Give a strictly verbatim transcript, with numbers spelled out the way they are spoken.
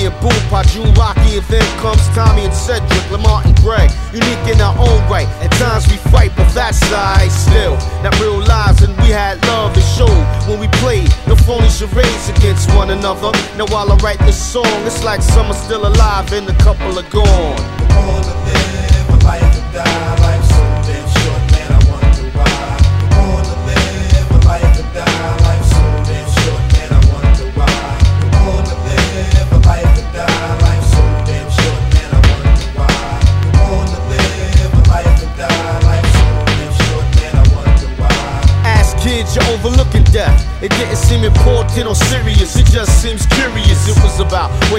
and Boop, Paju, Rocky, and then comes Tommy and Cedric, Lamar and Greg. Unique in our own right. At times we fight, but that's alright still. Not real lives, and we had love and show when we played. No phony charades against one another. Now while I write this song, it's like some are still alive and a couple are gone. We're born to live a life to die. Life's so damn short, man, I wonder why. We're born to live a life to die. Life's so damn short, man, I wonder why. We're born to live a life to die. Life's so damn short, man, I wonder why. We're born to live a life to die. Life's so damn short, man, I wonder why. As kids, you're overlooking death. It didn't seem important or serious, it just seems curious. It was about